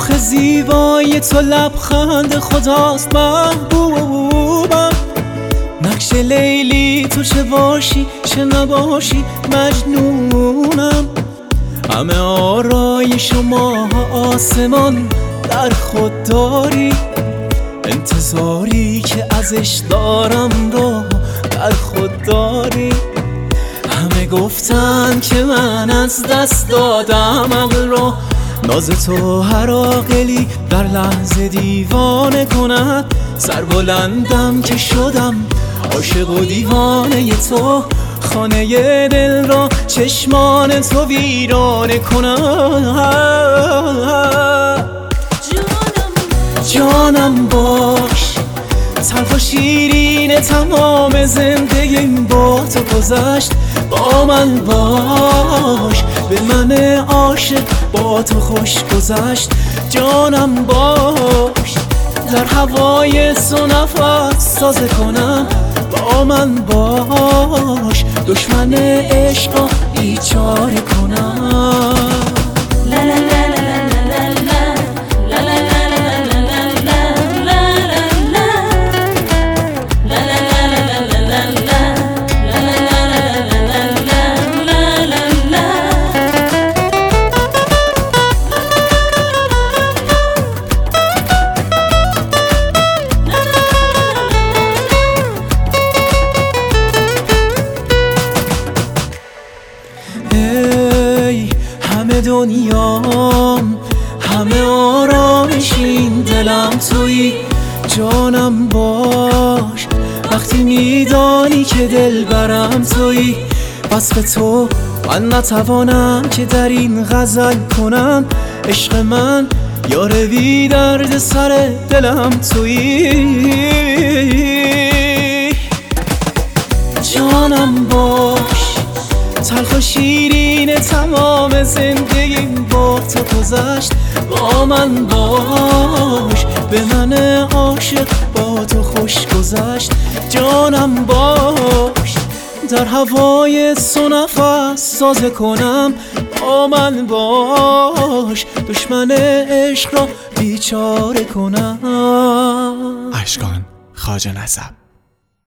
رخ زیبای تو لبخند خداست محبوبم. نقش لیلی تو چه باشی چه نباشی مجنونم. همه آرایش و ماه آسمان در خود داری. انتظاری که ازش دارم رو در خود داری. همه گفتن که من از دست دادم عقل رو. ناز تو هر عاقلی در لحظه دیوانه کند. سربلندم که شدم عاشق و دیوانه تو. خانه دل را چشمان تو ویرانه کند. جانم باش، تلخ و شیرین تمام زندگیم با تو گذشت. با من باش، به من عاشق با تو خوش گذشت. جانم باش، در هوای تو نفس سازه کنم. با من باش، دشمن عشق را بیچاره کنم. همه دنیام همه آرامش این دلم تویی. جانم باش، وقتی میدانی که دل برم تویی. وصف تو من نتوانم که در این غزل کنم. عشق من یار بی درد سر دلم تویی. جانم باش، تلخ و شیرین تمام زندگیم با تو گذشت. با من باش، به من عاشق با تو خوش گذشت. جانم باش، در هوای تو نفس سازه کنم. با من باش، دشمن عشق را بیچاره کنم. اشکان خواجه نسب.